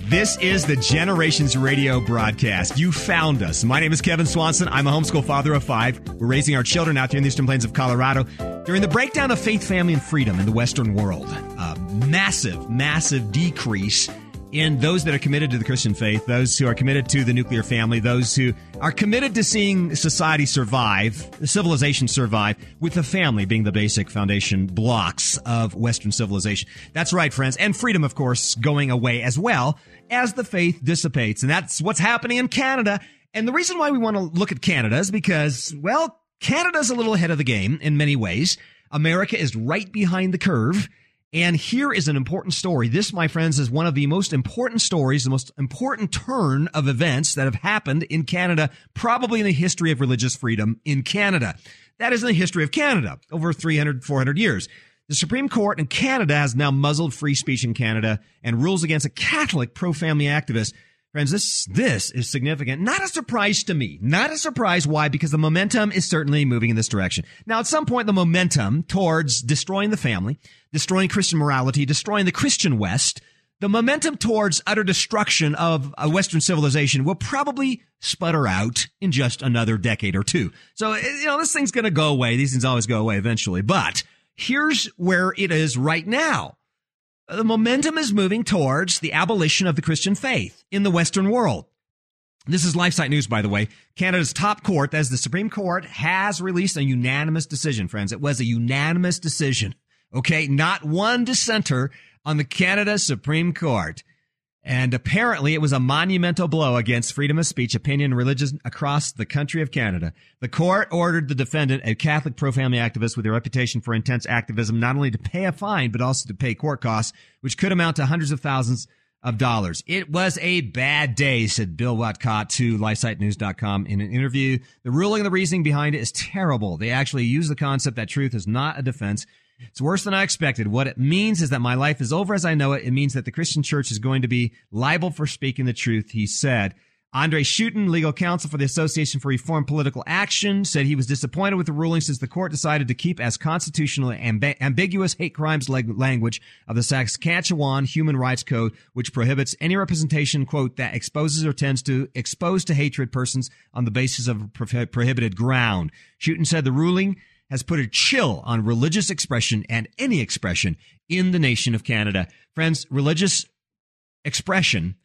This is the Generations Radio broadcast. You found us. My name is Kevin Swanson. I'm a homeschool father of 5. We're raising our children out here in the Eastern Plains of Colorado. During the breakdown of faith, family, and freedom in the Western world, massive decrease in those that are committed to the Christian faith, those who are committed to the nuclear family, those who are committed to seeing society survive, civilization survive, with the family being the basic foundation blocks of Western civilization. That's right, friends. And freedom, of course, going away as well as the faith dissipates. And that's what's happening in Canada. And the reason why we want to look at Canada is because, well, Canada's a little ahead of the game in many ways. America is right behind the curve. And here is an important story. This, my friends, is one of the most important stories, the most important turn of events that have happened in Canada, probably in the history of religious freedom in Canada. That is in the history of Canada, over 300, 400 years. The Supreme Court in Canada has now muzzled free speech in Canada and rules against a Catholic pro-family activist. Friends, this is significant. Not a surprise to me. Not a surprise. Why? Because the momentum is certainly moving in this direction. Now, at some point, the momentum towards destroying the family, destroying Christian morality, destroying the Christian West, the momentum towards utter destruction of a Western civilization will probably sputter out in just another decade or two. So, this thing's going to go away. These things always go away eventually. But here's where it is right now. The momentum is moving towards the abolition of the Christian faith in the Western world. This is LifeSite News, by the way. Canada's top court, as the Supreme Court, has released a unanimous decision, friends. It was a unanimous decision. Okay, not one dissenter on the Canada Supreme Court. And apparently it was a monumental blow against freedom of speech, opinion, and religion across the country of Canada. The court ordered the defendant, a Catholic pro-family activist with a reputation for intense activism, not only to pay a fine, but also to pay court costs, which could amount to hundreds of thousands of dollars. It was a bad day, said Bill Watcott to LifeSiteNews.com in an interview. The ruling and the reasoning behind it is terrible. They actually use the concept that truth is not a defense. It's worse than I expected. What it means is that my life is over as I know it. It means that the Christian church is going to be liable for speaking the truth, he said. Andre Schutten, legal counsel for the Association for Reformed Political Action, said he was disappointed with the ruling since the court decided to keep as constitutionally ambiguous hate crimes language of the Saskatchewan Human Rights Code, which prohibits any representation, quote, that exposes or tends to expose to hatred persons on the basis of prohibited ground. Schutten said the ruling has put a chill on religious expression and any expression in the nation of Canada. Friends, religious expression,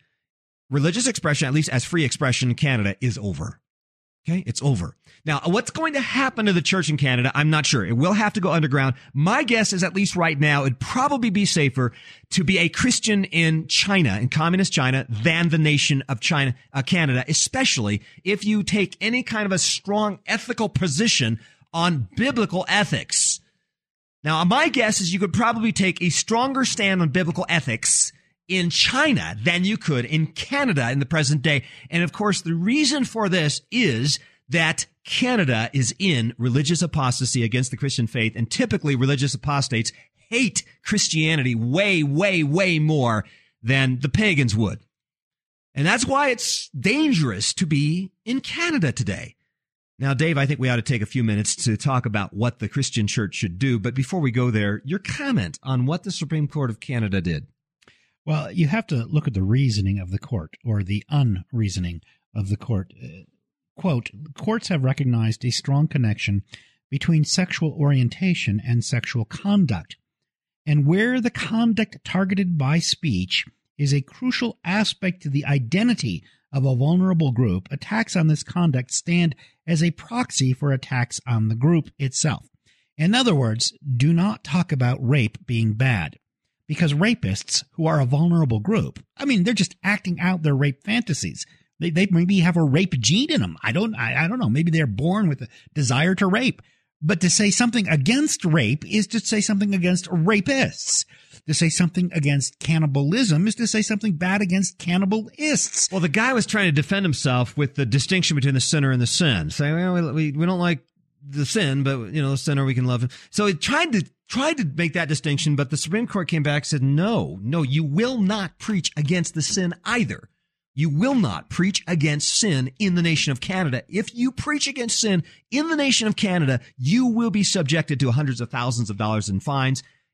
at least as free expression in Canada, is over. Okay, it's over. Now, what's going to happen to the church in Canada? I'm not sure. It will have to go underground. My guess is, at least right now, it'd probably be safer to be a Christian in China, in communist China, than the nation of China, Canada, especially if you take any kind of a strong ethical position on biblical ethics. Now, my guess is you could probably take a stronger stand on biblical ethics in China than you could in Canada in the present day. And of course, the reason for this is that Canada is in religious apostasy against the Christian faith, and typically religious apostates hate Christianity way, way, way more than the pagans would. And that's why it's dangerous to be in Canada today. Now, Dave, I think we ought to take a few minutes to talk about what the Christian church should do. But before we go there, your comment on what the Supreme Court of Canada did. Well, you have to look at the reasoning of the court, or the unreasoning of the court. Quote, courts have recognized a strong connection between sexual orientation and sexual conduct. And where the conduct targeted by speech is a crucial aspect to the identity of a vulnerable group, attacks on this conduct stand as a proxy for attacks on the group itself. In other words, do not talk about rape being bad, because rapists, who are a vulnerable group, they're just acting out their rape fantasies. They maybe have a rape gene in them. I don't know. Maybe they're born with a desire to rape. But to say something against rape is to say something against rapists. To say something against cannibalism is to say something bad against cannibalists. Well, the guy was trying to defend himself with the distinction between the sinner and the sin. Saying, well, we don't like the sin, but, the sinner, we can love him. So he tried to make that distinction, but the Supreme Court came back and said, no, you will not preach against the sin either. You will not preach against sin in the nation of Canada. If you preach against sin in the nation of Canada, you will be subjected to hundreds of thousands of dollars in fines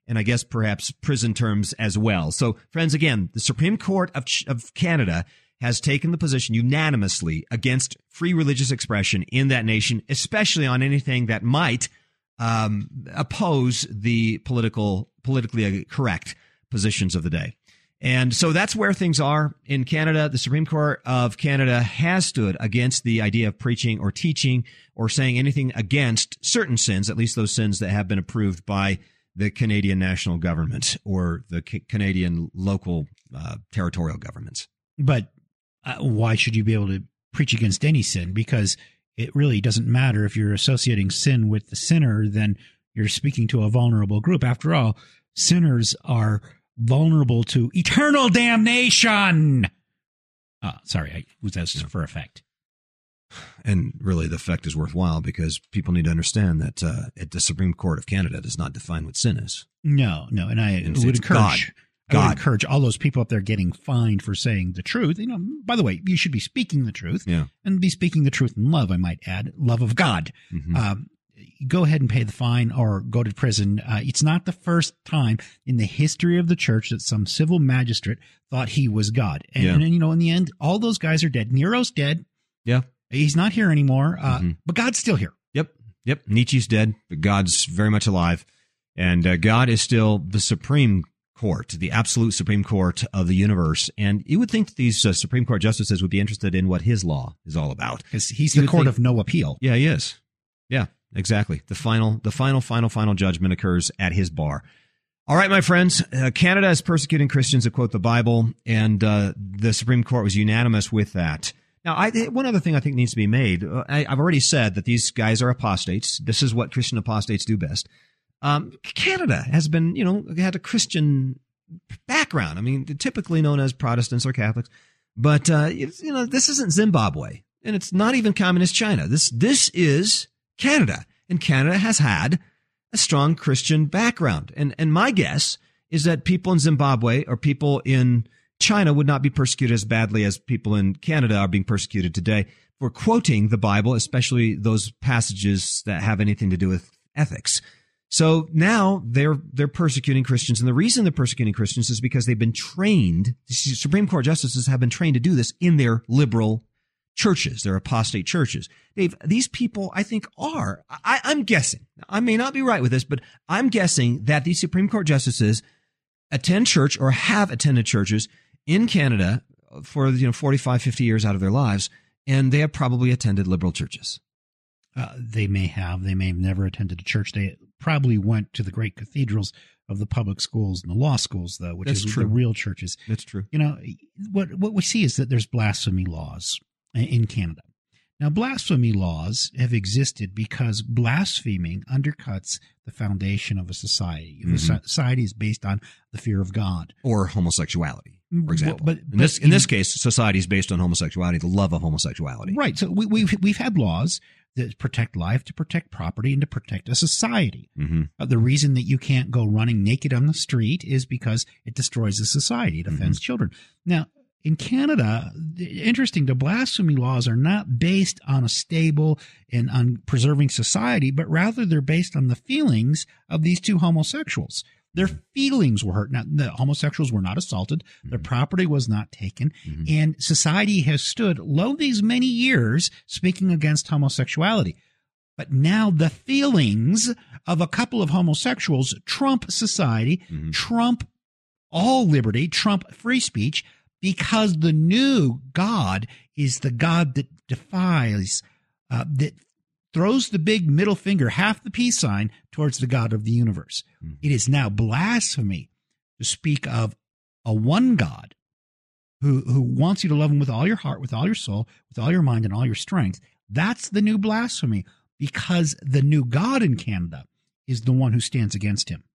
and I guess perhaps prison terms as well. So, friends, again, the Supreme Court of Canada has taken the position unanimously against free religious expression in that nation, especially on anything that might oppose the politically correct positions of the day. And so that's where things are in Canada. The Supreme Court of Canada has stood against the idea of preaching or teaching or saying anything against certain sins, at least those sins that have been approved by the Canadian national government or the Canadian local territorial governments. But why should you be able to preach against any sin? Because it really doesn't matter if you're associating sin with the sinner, then you're speaking to a vulnerable group. After all, sinners are vulnerable to eternal damnation. Sorry, I was just for effect. And really, the effect is worthwhile because people need to understand that the Supreme Court of Canada does not define what sin is. No, and I would encourage. I would encourage all those people up there getting fined for saying the truth. You know, by the way, you should be speaking the truth, and be speaking the truth in love. I might add, love of God. Mm-hmm. Go ahead and pay the fine or go to prison. It's not the first time in the history of the church that some civil magistrate thought he was God. And you know, in the end, all those guys are dead. Nero's dead. Yeah. He's not here anymore, but God's still here. Yep. Nietzsche's dead, but God's very much alive. And God is still the Supreme Court, the absolute Supreme Court of the universe. And you would think that these Supreme Court justices would be interested in what his law is all about. Because he's the court of no appeal. Yeah, he is. Yeah, exactly. The final judgment occurs at his bar. All right, my friends, Canada is persecuting Christians that quote the Bible, and the Supreme Court was unanimous with that. Now, one other thing I think needs to be made. I've already said that these guys are apostates. This is what Christian apostates do best. Canada has been, had a Christian background. I mean, typically known as Protestants or Catholics, but this isn't Zimbabwe, and it's not even communist China. This is Canada, and Canada has had a strong Christian background. And my guess is that people in Zimbabwe or people in China would not be persecuted as badly as people in Canada are being persecuted today for quoting the Bible, especially those passages that have anything to do with ethics. So now they're persecuting Christians, and the reason they're persecuting Christians is because they've been trained. The Supreme Court justices have been trained to do this in their liberal churches, their apostate churches. Dave, these people, I think, I'm guessing, I may not be right with this, but I'm guessing that these Supreme Court justices attend church or have attended churches in Canada for 45, 50 years out of their lives, and they have probably attended liberal churches. They may have never attended a church. They probably went to the great cathedrals of the public schools and the law schools, though, which is the real churches. That's true. What we see is that there's blasphemy laws in Canada. Now, blasphemy laws have existed because blaspheming undercuts the foundation of a society. Mm-hmm. The society is based on the fear of God. Or homosexuality, for example. But in this case, society is based on homosexuality, the love of homosexuality. Right. So we've had laws that protect life, to protect property, and to protect a society. Mm-hmm. The reason that you can't go running naked on the street is because it destroys the society. It offends children. Now, in Canada, interesting, the blasphemy laws are not based on a stable and on preserving society, but rather they're based on the feelings of these two homosexuals. Their feelings were hurt. Now, the homosexuals were not assaulted. Their property was not taken. And society has stood low these many years speaking against homosexuality. But now the feelings of a couple of homosexuals trump society, trump all liberty, trump free speech, because the new God is the God that defies, that throws the big middle finger, half the peace sign, towards the God of the universe. It is now blasphemy to speak of a one God who wants you to love him with all your heart, with all your soul, with all your mind, and all your strength. That's the new blasphemy, because the new God in Canada is the one who stands against him.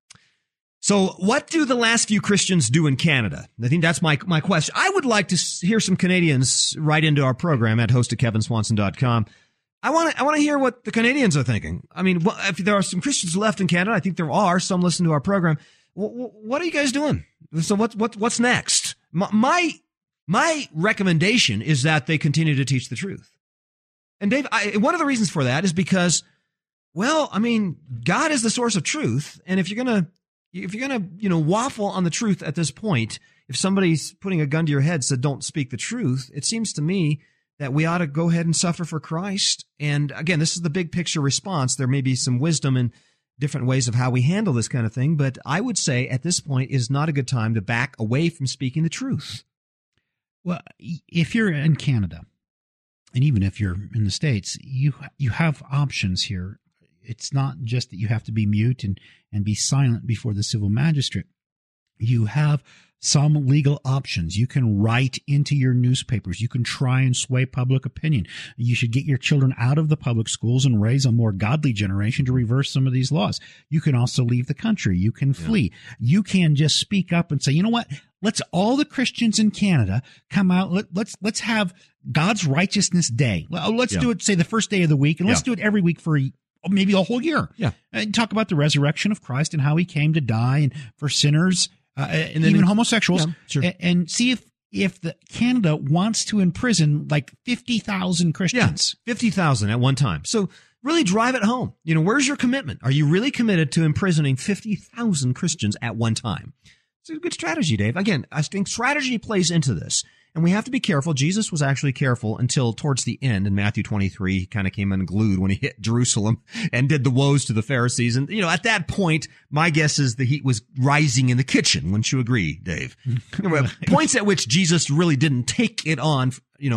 So what do the last few Christians do in Canada? I think that's my question. I would like to hear some Canadians write into our program at host@kevinswanson.com. I want to hear what the Canadians are thinking. I mean, if there are some Christians left in Canada, I think there are. Some listen to our program. What are you guys doing? So what's next? My recommendation is that they continue to teach the truth. And Dave, one of the reasons for that is because, well, I mean, God is the source of truth, and if you're going to if you're going to, waffle on the truth at this point, if somebody's putting a gun to your head said don't speak the truth, it seems to me that we ought to go ahead and suffer for Christ. And again, this is the big picture response. There may be some wisdom in different ways of how we handle this kind of thing, but I would say at this point is not a good time to back away from speaking the truth. Well, if you're in Canada, and even if you're in the States, you have options here. It's not just that you have to be mute and be silent before the civil magistrate. You have some legal options. You can write into your newspapers. You can try and sway public opinion. You should get your children out of the public schools and raise a more godly generation to reverse some of these laws. You can also leave the country. You can flee. You can just speak up and say, you know what? Let's all the Christians in Canada come out. Let's have God's Righteousness Day. Let's do it, say, the first day of the week, and let's do it every week for maybe a whole year. Yeah. And talk about the resurrection of Christ and how he came to die and for sinners, and even homosexuals, and see if the Canada wants to imprison like 50,000 Christians. Yeah, 50,000 at one time. So really drive it home. Where's your commitment? Are you really committed to imprisoning 50,000 Christians at one time? It's a good strategy, Dave. Again, I think strategy plays into this. And we have to be careful. Jesus was actually careful until towards the end in Matthew 23. He kind of came unglued when he hit Jerusalem and did the woes to the Pharisees. And, at that point, my guess is the heat was rising in the kitchen. Wouldn't you agree, Dave? Points at which Jesus really didn't take it on,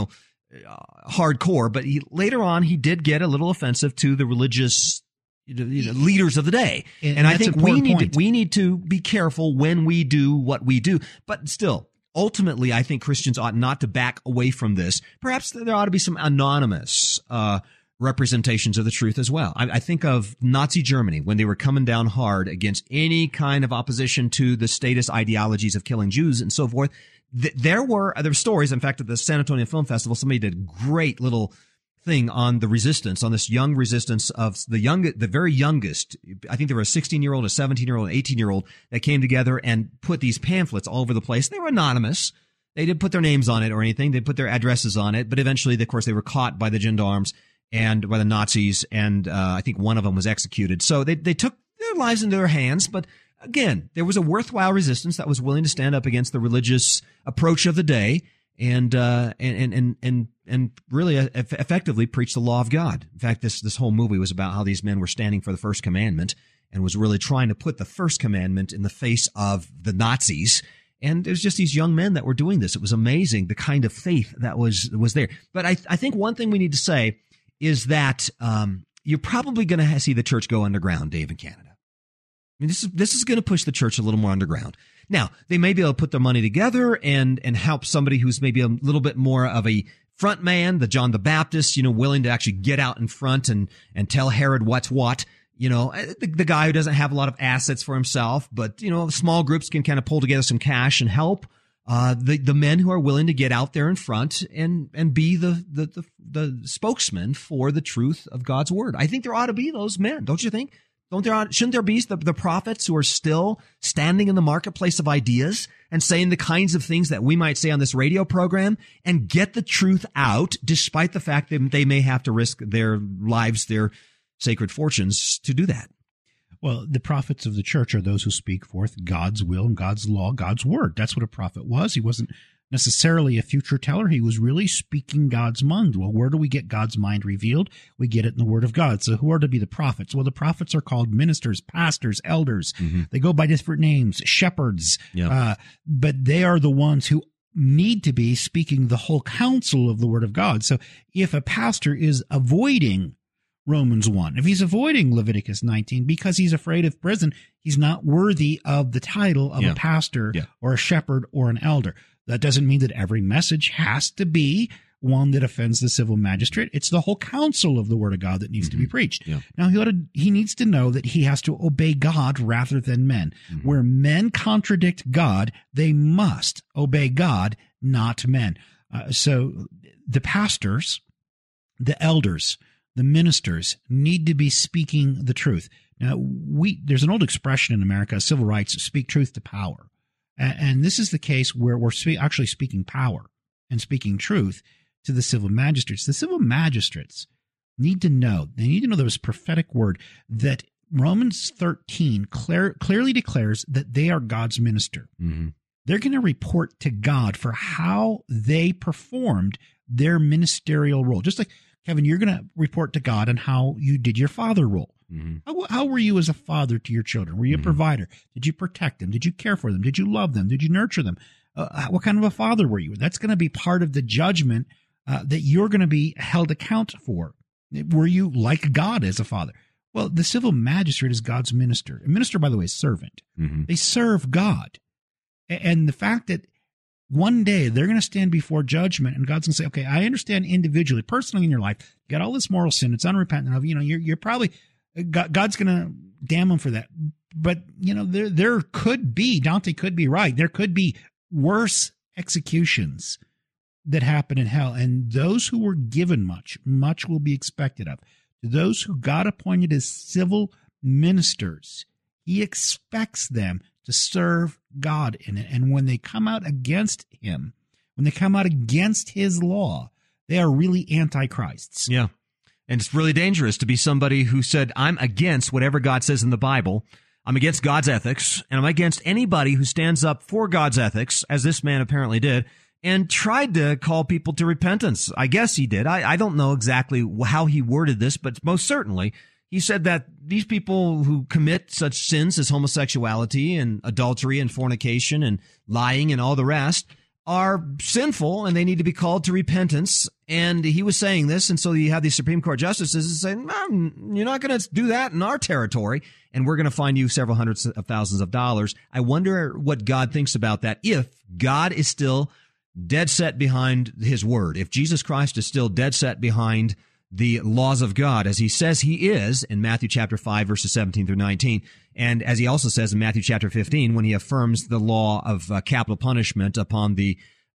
hardcore. But later on, he did get a little offensive to the religious leaders of the day. And I think we need to be careful when we do what we do. But still, ultimately, I think Christians ought not to back away from this. Perhaps there ought to be some anonymous representations of the truth as well. I think of Nazi Germany when they were coming down hard against any kind of opposition to the statist ideologies of killing Jews and so forth. There were stories. In fact, at the San Antonio Film Festival, somebody did a great little thing on the resistance, on this young resistance of the very youngest. I think there were a 16-year-old, a 17-year-old, an 18-year-old that came together and put these pamphlets all over the place. They were anonymous. They didn't put their names on it or anything. They put their addresses on it. But eventually, of course, they were caught by the gendarmes and by the Nazis. And I think one of them was executed. So they took their lives into their hands. But again, there was a worthwhile resistance that was willing to stand up against the religious approach of the day and really effectively preach the law of God. In fact, this whole movie was about how these men were standing for the first commandment and was really trying to put the first commandment in the face of the Nazis. And it was just these young men that were doing this. It was amazing, the kind of faith that was there. But I think one thing we need to say is that you're probably going to see the church go underground, Dave, in Canada. I mean, this is going to push the church a little more underground. Now, they may be able to put their money together and help somebody who's maybe a little bit more of a front man, the John the Baptist, willing to actually get out in front and tell Herod what's what. The guy who doesn't have a lot of assets for himself, but, small groups can kind of pull together some cash and help. The men who are willing to get out there in front and be the spokesman for the truth of God's word. I think there ought to be those men, don't you think? Shouldn't there be the prophets who are still standing in the marketplace of ideas and saying the kinds of things that we might say on this radio program and get the truth out, despite the fact that they may have to risk their lives, their sacred fortunes to do that? Well, the prophets of the church are those who speak forth God's will and God's law, God's word. That's what a prophet was. He wasn't necessarily a future teller. He was really speaking God's mind. Well, where do we get God's mind revealed? We get it in the word of God. So who are to be the prophets? Well, the prophets are called ministers, pastors, elders. Mm-hmm. They go by different names, shepherds. Yeah. But they are the ones who need to be speaking the whole counsel of the word of God. So if a pastor is avoiding Romans 1, if he's avoiding Leviticus 19 because he's afraid of prison, he's not worthy of the title of a pastor or a shepherd or an elder. That doesn't mean that every message has to be one that offends the civil magistrate. It's the whole counsel of the word of God that needs to be preached. Yeah. Now, he needs to know that he has to obey God rather than men. Mm-hmm. Where men contradict God, they must obey God, not men. So the pastors, the elders, the ministers need to be speaking the truth. Now, there's an old expression in America, civil rights, speak truth to power. And this is the case where we're actually speaking power and speaking truth to the civil magistrates. The civil magistrates need to know, there was a prophetic word that Romans 13 clearly declares that they are God's minister. Mm-hmm. They're going to report to God for how they performed their ministerial role. Just like, Kevin, you're going to report to God on how you did your father role. Mm-hmm. How were you as a father to your children? Were you a provider? Did you protect them? Did you care for them? Did you love them? Did you nurture them? What kind of a father were you? That's going to be part of the judgment that you're going to be held account for. Were you like God as a father? Well, the civil magistrate is God's minister. A minister, by the way, is servant. Mm-hmm. They serve God. And the fact that one day they're going to stand before judgment and God's going to say, okay, I understand individually, personally in your life, you got all this moral sin. It's unrepentant of, you're probably, God's going to damn them for that. But, there could be, Dante could be right. There could be worse executions that happen in hell. And those who were given much will be expected of. To those who God appointed as civil ministers, he expects them to serve God in it. And when they come out against him, when they come out against his law, they are really antichrists. Yeah. And it's really dangerous to be somebody who said, I'm against whatever God says in the Bible. I'm against God's ethics, and I'm against anybody who stands up for God's ethics, as this man apparently did, and tried to call people to repentance. I guess he did. I don't know exactly how he worded this, but most certainly he said that these people who commit such sins as homosexuality and adultery and fornication and lying and all the rest are sinful and they need to be called to repentance. And he was saying this, and so you have these Supreme Court justices saying, you're not going to do that in our territory, and we're going to fine you several hundreds of thousands of dollars. I wonder what God thinks about that, if God is still dead set behind his word, if Jesus Christ is still dead set behind the laws of God, as he says he is in Matthew chapter 5, verses 17 through 19. And as he also says in Matthew chapter 15, when he affirms the law of capital punishment upon the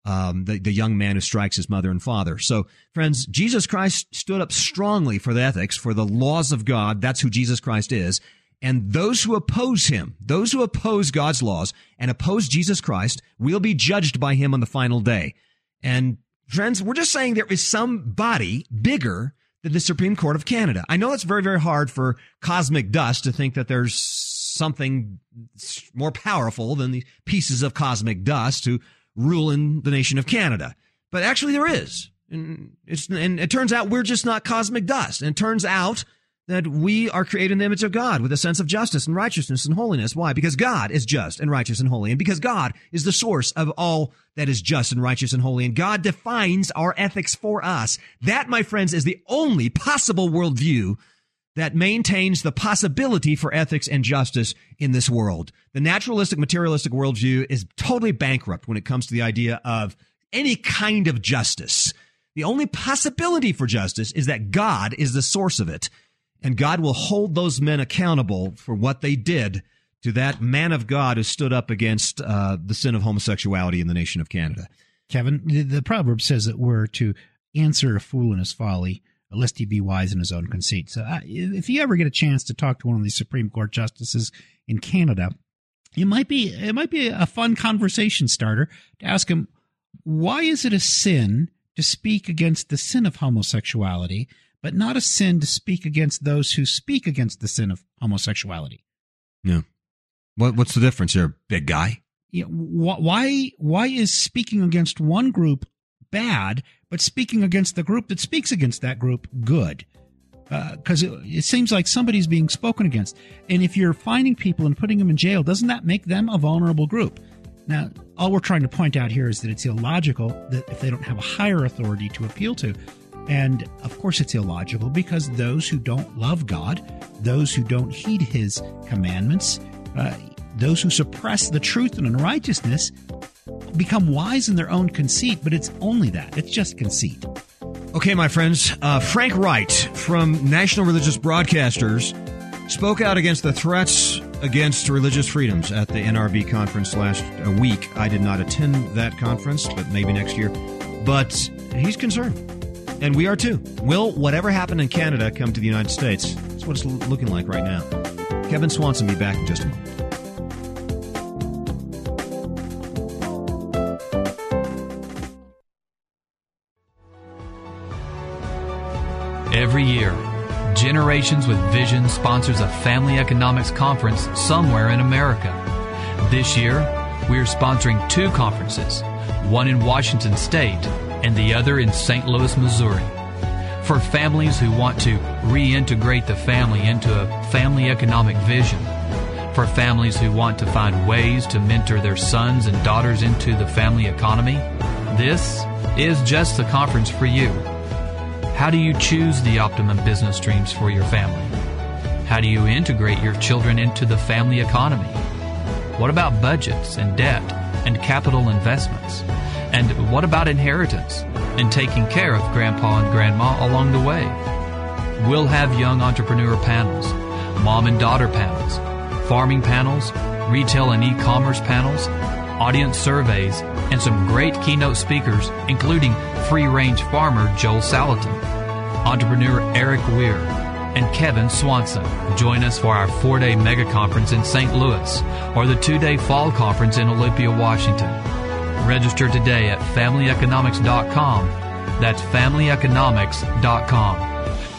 young man who strikes his mother and father. So, friends, Jesus Christ stood up strongly for the ethics, for the laws of God. That's who Jesus Christ is. And those who oppose him, those who oppose God's laws and oppose Jesus Christ, will be judged by him on the final day. And friends, we're just saying there is somebody bigger than the Supreme Court of Canada. I know it's very, very hard for cosmic dust to think that there's something more powerful than the pieces of cosmic dust who rule in the nation of Canada. But actually there is. And it turns out we're just not cosmic dust. And it turns out that we are created in the image of God with a sense of justice and righteousness and holiness. Why? Because God is just and righteous and holy. And because God is the source of all that is just and righteous and holy. And God defines our ethics for us. That, my friends, is the only possible worldview that maintains the possibility for ethics and justice in this world. The naturalistic, materialistic worldview is totally bankrupt when it comes to the idea of any kind of justice. The only possibility for justice is that God is the source of it. And God will hold those men accountable for what they did to that man of God who stood up against the sin of homosexuality in the nation of Canada. Kevin, the proverb says that we're to answer a fool in his folly, lest he be wise in his own conceit. So if you ever get a chance to talk to one of these Supreme Court justices in Canada, it might be a fun conversation starter to ask him, why is it a sin to speak against the sin of homosexuality, but not a sin to speak against those who speak against the sin of homosexuality? Yeah. What's the difference here, big guy? Yeah, why is speaking against one group bad, but speaking against the group that speaks against that group good? Because it seems like somebody's being spoken against. And if you're finding people and putting them in jail, doesn't that make them a vulnerable group? Now, all we're trying to point out here is that it's illogical that if they don't have a higher authority to appeal to. And, of course, it's illogical because those who don't love God, those who don't heed his commandments, those who suppress the truth and unrighteousness become wise in their own conceit, but it's only that. It's just conceit. Okay, my friends, Frank Wright from National Religious Broadcasters spoke out against the threats against religious freedoms at the NRB conference last week. I did not attend that conference, but maybe next year. But he's concerned. And we are too. Will whatever happened in Canada come to the United States? That's what it's looking like right now. Kevin Swanson will be back in just a moment. Every year, Generations with Vision sponsors a family economics conference somewhere in America. This year, we are sponsoring 2 conferences, one in Washington State and the other in St. Louis, Missouri. For families who want to reintegrate the family into a family economic vision. For families who want to find ways to mentor their sons and daughters into the family economy, this is just the conference for you. How do you choose the optimum business streams for your family? How do you integrate your children into the family economy? What about budgets and debt and capital investments? And what about inheritance and taking care of grandpa and grandma along the way? We'll have young entrepreneur panels, mom and daughter panels, farming panels, retail and e-commerce panels, audience surveys, and some great keynote speakers, including free-range farmer Joel Salatin, entrepreneur Eric Weir, and Kevin Swanson. Join us for our 4-day mega conference in St. Louis or the 2-day fall conference in Olympia, Washington. Register today at familyeconomics.com. That's familyeconomics.com.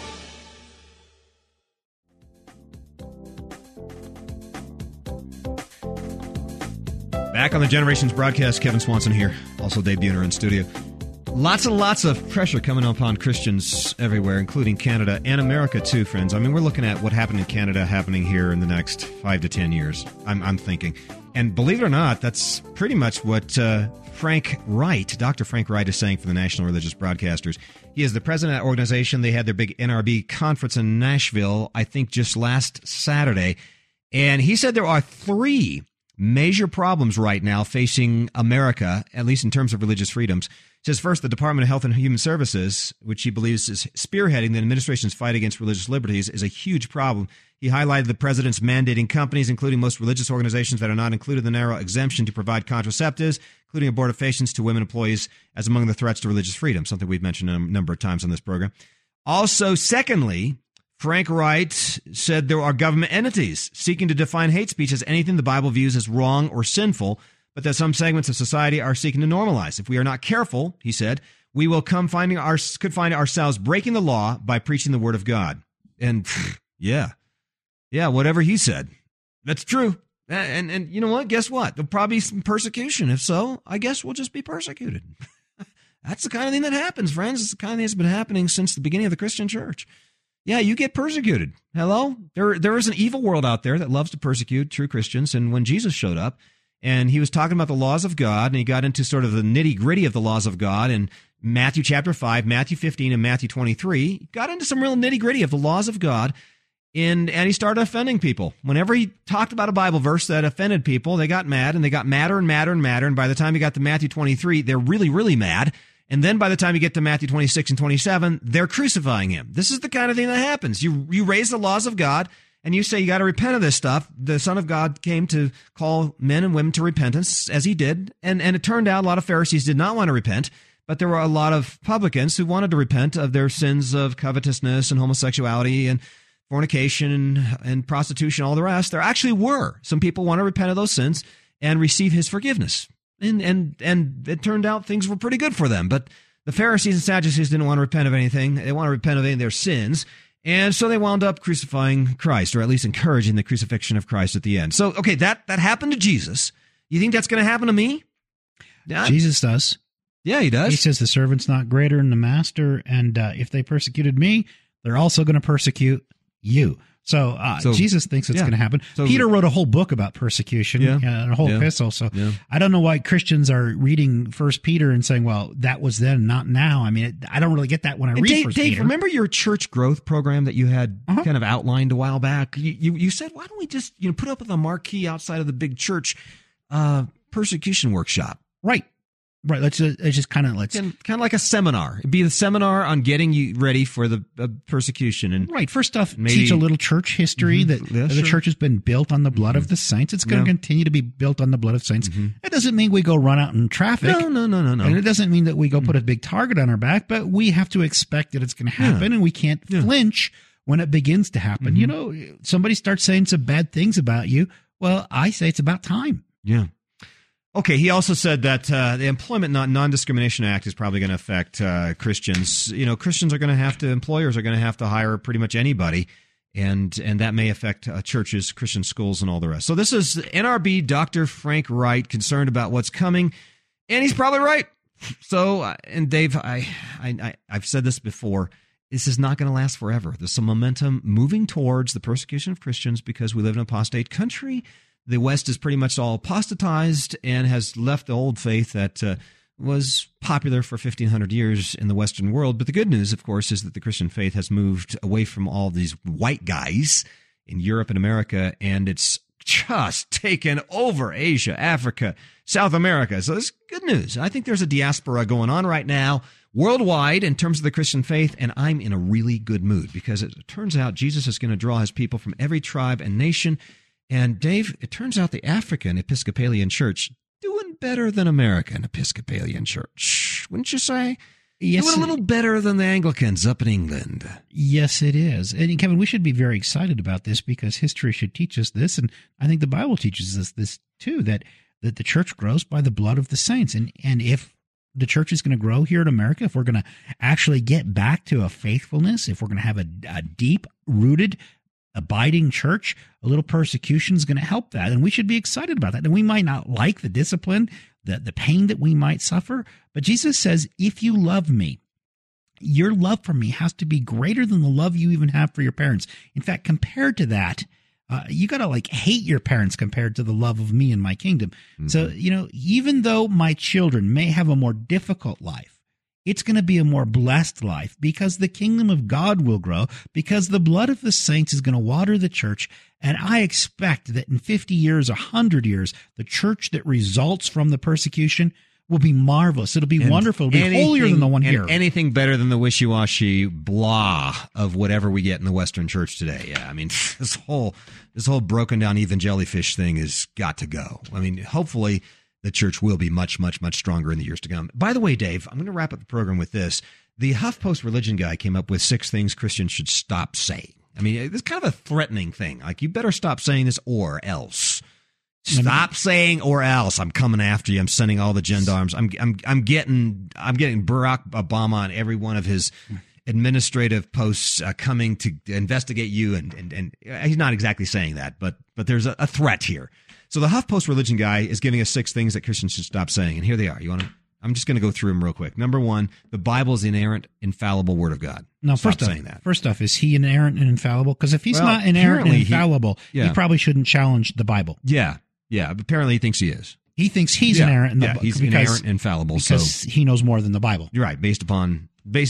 Back on the Generations broadcast, Kevin Swanson here. Also Dave Buhner in studio. Lots and lots of pressure coming upon Christians everywhere, including Canada and America too, friends. I mean, we're looking at what happened in Canada happening here in the next 5 to 10 years, I'm thinking. And believe it or not, that's pretty much what Frank Wright, Dr. Frank Wright, is saying for the National Religious Broadcasters. He is the president of that organization. They had their big NRB conference in Nashville, I think just last Saturday. And he said there are 3 major problems right now facing America, at least in terms of religious freedoms. He says, first, the Department of Health and Human Services, which he believes is spearheading the administration's fight against religious liberties, is a huge problem. He highlighted the president's mandating companies, including most religious organizations that are not included in the narrow exemption, to provide contraceptives, including abortifacients, to women employees as among the threats to religious freedom, something we've mentioned a number of times on this program. Also, secondly, Frank Wright said there are government entities seeking to define hate speech as anything the Bible views as wrong or sinful, but that some segments of society are seeking to normalize. If we are not careful, he said, we will could find ourselves breaking the law by preaching the word of God. And yeah, whatever he said, that's true. And you know what? Guess what? There'll probably be some persecution. If so, I guess we'll just be persecuted. That's the kind of thing that happens, friends. It's the kind of thing that's been happening since the beginning of the Christian church. Yeah, you get persecuted. Hello? There is an evil world out there that loves to persecute true Christians. And when Jesus showed up and he was talking about the laws of God, and he got into sort of the nitty-gritty of the laws of God in Matthew chapter 5, Matthew 15, and Matthew 23, he got into some real nitty-gritty of the laws of God, and he started offending people. Whenever he talked about a Bible verse that offended people, they got mad, and they got madder and madder and madder, and by the time he got to Matthew 23, they're really, really mad. And then by the time you get to Matthew 26 and 27, they're crucifying him. This is the kind of thing that happens. You raise the laws of God, and you say you got to repent of this stuff. The Son of God came to call men and women to repentance, as he did. And it turned out a lot of Pharisees did not want to repent, but there were a lot of publicans who wanted to repent of their sins of covetousness and homosexuality and fornication and prostitution, all the rest. There actually were some people want to repent of those sins and receive his forgiveness. And it turned out things were pretty good for them. But the Pharisees and Sadducees didn't want to repent of anything. They want to repent of any of their sins. And so they wound up crucifying Christ, or at least encouraging the crucifixion of Christ at the end. So, okay, that happened to Jesus. You think that's going to happen to me? Jesus does. Yeah, he does. He says the servant's not greater than the master, and if they persecuted me, they're also going to persecute you. So Jesus thinks it's going to happen. So, Peter wrote a whole book about persecution, and a whole epistle. So I don't know why Christians are reading 1 Peter and saying, well, that was then, not now. I mean, I don't really get that when I read 1 Peter. Dave, remember your church growth program that you had kind of outlined a while back? You said, why don't we just put up with a marquee outside of the big church persecution workshop? Right. Let's just kind of like a seminar. It'd be the seminar on getting you ready for the persecution. And first off, teach a little church history that the church has been built on the blood of the saints. It's going to continue to be built on the blood of saints. It doesn't mean we go run out in traffic. No. And it doesn't mean that we go put a big target on our back, but we have to expect that it's going to happen, and we can't flinch when it begins to happen. Somebody starts saying some bad things about you. Well, I say it's about time. Yeah. Okay, he also said that the Employment Non-Discrimination Act is probably going to affect Christians. You know, Christians are going to have to, employers are going to have to hire pretty much anybody, and that may affect churches, Christian schools, and all the rest. So this is NRB Dr. Frank Wright concerned about what's coming, and he's probably right. So, and Dave, I've said this before, this is not going to last forever. There's some momentum moving towards the persecution of Christians because we live in an apostate country. The West is pretty much all apostatized and has left the old faith that was popular for 1,500 years in the Western world. But the good news, of course, is that the Christian faith has moved away from all these white guys in Europe and America, and it's just taken over Asia, Africa, South America. So it's good news. I think there's a diaspora going on right now worldwide in terms of the Christian faith, and I'm in a really good mood because it turns out Jesus is going to draw his people from every tribe and nation. And Dave, it turns out the African Episcopalian Church doing better than American Episcopalian Church, wouldn't you say? Yes, doing a little better than the Anglicans up in England. Yes, it is. And Kevin, we should be very excited about this because history should teach us this, and I think the Bible teaches us this too, that the church grows by the blood of the saints. And if the church is going to grow here in America, if we're going to actually get back to a faithfulness, if we're going to have a deep-rooted abiding church, a little persecution is going to help that. And we should be excited about that. And we might not like the discipline, the pain that we might suffer. But Jesus says, if you love me, your love for me has to be greater than the love you even have for your parents. In fact, compared to that, you got to hate your parents compared to the love of me and my kingdom. Mm-hmm. So, even though my children may have a more difficult life, it's going to be a more blessed life because the kingdom of God will grow, because the blood of the saints is going to water the church. And I expect that in 50 years, 100 years, the church that results from the persecution will be marvelous. It'll be wonderful. It'll be holier than the one here. Anything better than the wishy-washy blah of whatever we get in the Western church today. Yeah, I mean, this whole broken down evangelifish thing has got to go. I mean, hopefully the church will be much, much, much stronger in the years to come. By the way, Dave, I'm going to wrap up the program with this. The HuffPost religion guy came up with 6 things Christians should stop saying. I mean, it's kind of a threatening thing. You better stop saying this or else. Stop saying or else. I'm coming after you. I'm sending all the gendarmes. I'm getting Barack Obama on every one of his administrative posts coming to investigate you. And he's not exactly saying that, but there's a threat here. So the HuffPost religion guy is giving us 6 things that Christians should stop saying. And here they are. I'm just going to go through them real quick. Number 1, the Bible is the inerrant, infallible word of God. No, stop saying that. First off, is he inerrant and infallible? Because if he's not inerrant and infallible, he probably shouldn't challenge the Bible. Yeah. Apparently he thinks he is. He thinks he's inerrant in the Bible. He's inerrant and infallible. Because he knows more than the Bible. You're right. Based upon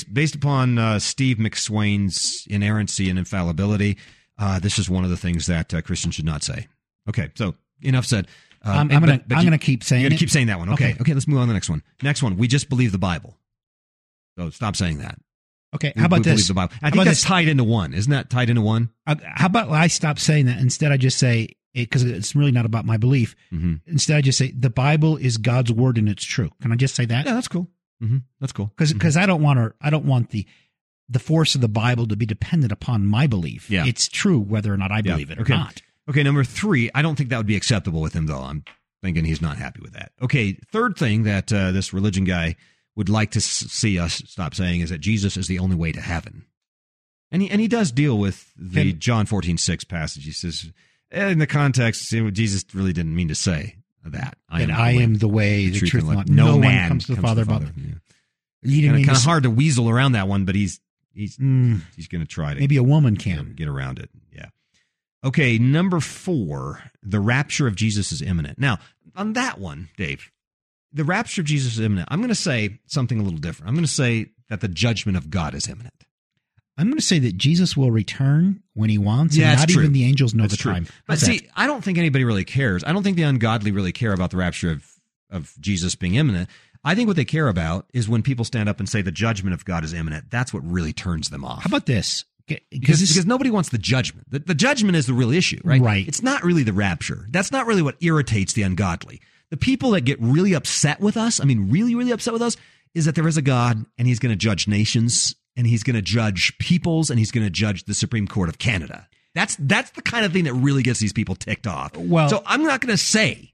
Steve McSwain's inerrancy and infallibility, this is one of the things that Christians should not say. Okay, so enough said. I'm going to keep saying it. You're going to keep saying that one. Okay, let's move on to the next one. Next one, we just believe the Bible. So stop saying that. Okay, how about this? Believe the Bible. I think that's tied into one. Isn't that tied into one? How about I stop saying that? Instead, I just say, because it's really not about my belief. Mm-hmm. Instead, I just say, the Bible is God's word and it's true. Can I just say that? Yeah, that's cool. Mm-hmm. That's cool. Because I don't want the force of the Bible to be dependent upon my belief. Yeah. It's true whether or not I believe it or not. Okay, number 3, I don't think that would be acceptable with him, though. I'm thinking he's not happy with that. Okay, third thing that this religion guy would like to see us stop saying is that Jesus is the only way to heaven. And he does deal with the John 14:6 passage. He says, in the context, Jesus really didn't mean to say that. I am the way, the truth, and life. No man comes to the Father. Kind of hard to weasel around that one, but he's going to try to. Maybe a woman can get around it. Yeah. Okay, number 4, the rapture of Jesus is imminent. Now, on that one, Dave, the rapture of Jesus is imminent. I'm going to say something a little different. I'm going to say that the judgment of God is imminent. I'm going to say that Jesus will return when he wants, and not even the angels know the time. But see, I don't think anybody really cares. I don't think the ungodly really care about the rapture of Jesus being imminent. I think what they care about is when people stand up and say the judgment of God is imminent. That's what really turns them off. How about this? Because nobody wants the judgment. The judgment is the real issue, right? Right. It's not really the rapture. That's not really what irritates the ungodly. The people that get really upset with us, really, really upset with us, is that there is a God and he's going to judge nations and he's going to judge peoples and he's going to judge the Supreme Court of Canada. That's the kind of thing that really gets these people ticked off. Well, so I'm not going to say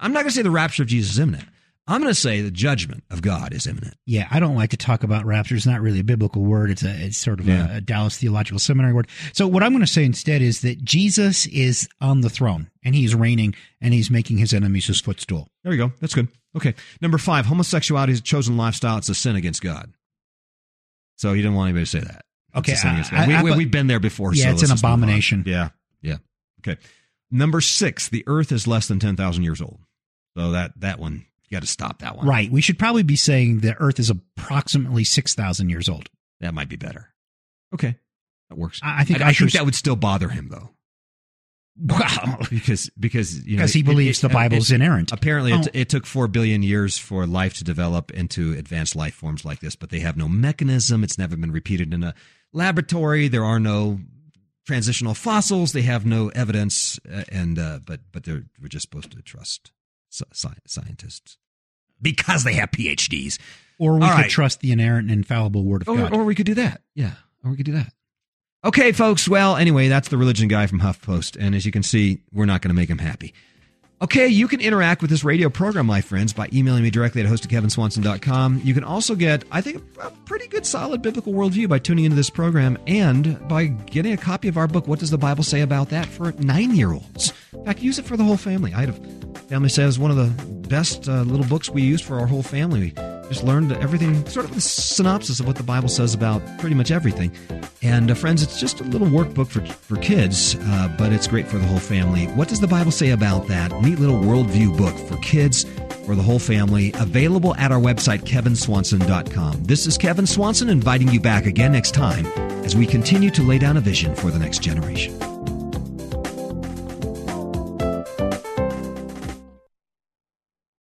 I'm not going to say the rapture of Jesus is imminent. I'm going to say the judgment of God is imminent. Yeah, I don't like to talk about rapture. It's not really a biblical word. It's sort of a Dallas Theological Seminary word. So what I'm going to say instead is that Jesus is on the throne, and he's reigning, and he's making his enemies his footstool. There we go. That's good. Okay. Number 5, homosexuality is a chosen lifestyle. It's a sin against God. So he didn't want anybody to say that. Okay. We've been there before. Yeah, so it's an abomination. Yeah. Okay. Number 6, the earth is less than 10,000 years old. So that one, you got to stop that one. Right. We should probably be saying the earth is approximately 6,000 years old. That might be better. Okay. That works. I think that would still bother him, though. Wow. Because he believes the Bible's inerrant. Apparently, it took 4 billion years for life to develop into advanced life forms like this, but they have no mechanism. It's never been repeated in a laboratory. There are no transitional fossils. They have no evidence, but we're just supposed to trust scientists because they have PhDs. Or we could trust the inerrant and infallible Word of God. Or we could do that. Yeah. Or we could do that. Okay, folks. Well, anyway, that's the religion guy from HuffPost. And as you can see, we're not going to make him happy. Okay, you can interact with this radio program, my friends, by emailing me directly at host@kevinswanson.com. You can also get, I think, a pretty good, solid biblical worldview by tuning into this program and by getting a copy of our book, What Does the Bible Say About That, for 9-year-olds. In fact, use it for the whole family. I had a family say it was one of the best little books we used for our whole family. We just learned everything, sort of a synopsis of what the Bible says about pretty much everything. And friends, it's just a little workbook for kids, but it's great for the whole family. What does the Bible say about that? Neat little worldview book for kids, for the whole family, available at our website, kevinswanson.com. This is Kevin Swanson inviting you back again next time as we continue to lay down a vision for the next generation.